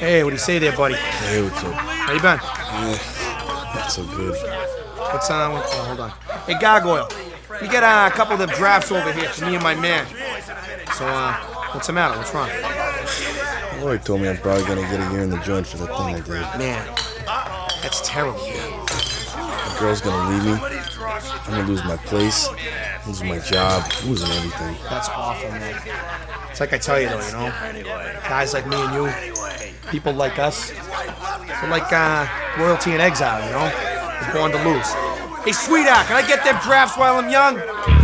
Hey, what do you say there, buddy? Hey, what's up? How you been? Not so good. Hold on. Hey, Gargoyle, you get a couple of the drafts over here for me and my man. So, what's the matter? What's wrong? Lloyd told me I'm probably gonna get a year in the joint for the thing I did. Man, that's terrible. The girl's gonna leave me. I'm gonna lose my place, losing my job, losing everything. That's awful, man. It's like I tell you, though, you know? Guys like me and you, people like us, we're like royalty in exile, you know? We're born to lose. Hey, sweetheart, can I get them drafts while I'm young?